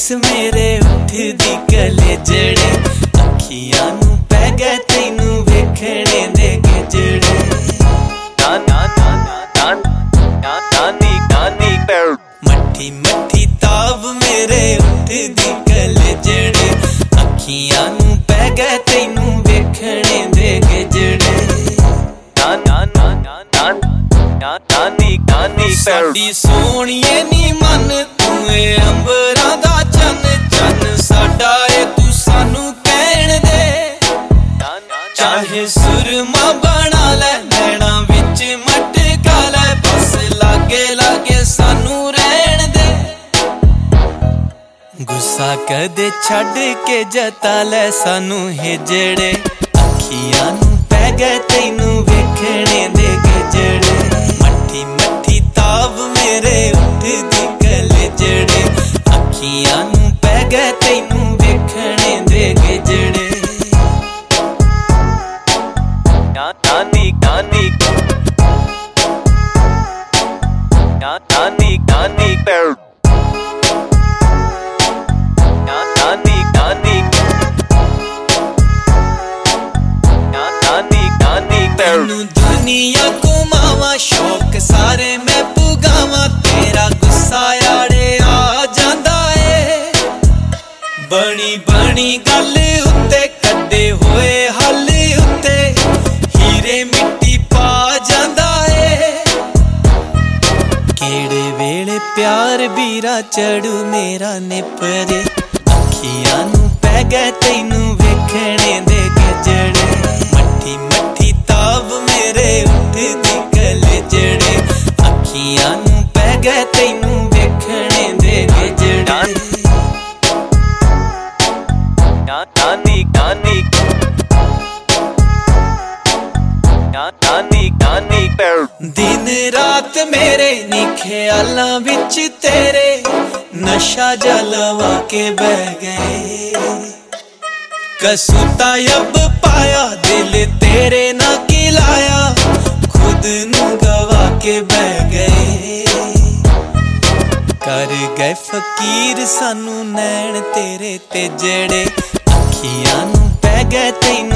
मेरे उठदी कलेजड़े अखियां नू पै गए तैनू वेखणे दे गिजड़े मट्ठी मट्ठी ताव मेरे उठदी कलेजड़े अखियां नू पै गए तैनू वेखणे दे गिजड़े साडी सोहणिए नी मन तू अंबरां दा चन चन साडा ए तू सानू कहण दे चाहे सुरमा बना ले नैना विच मटका ले बस लागे लागे सानू रहण दे गुस्सा कदे छड्ड के जता ले सानू हिजड़े अखियां नू पै गए तैनू वेखणे दे गिजड़े मट्ठी मट्ठी ताव मेरे उठदी कलेजड़े अखियां नू पै गए तैनू वेखणे दे गिजड़े नानी नानी नानी नानी तैनू दुनिया घुमावा शौक सारे मैं पुगावा तेरा गुस्सा यारे आ जांदा ए बनी बनी गल उत्ते कड्डे होए हल उत्ते हीरे मिट्टी पा जांदा ए केड़े वेले प्यार बीरा चढ़ू मेरा निपरे अखियां नू पै गए तैनू वेखणे दे गिजड़े मट्ठी मट्ठी ताव मेरे उठदी कलेजड़े अखियां नू पै गए तैनू वेखणे दे गिजड़े नानी नानी नानी नानी दिन रात मेरे नी ख्यालां विच तेरे नशा जलवा के बह गए कसूता अब पाया दिल तेरे ना खिलाया खुद नू गवा के बह गए कर गए फकीर सानू नैन तेरे ते जड़े अखियां नू पै गए तैनू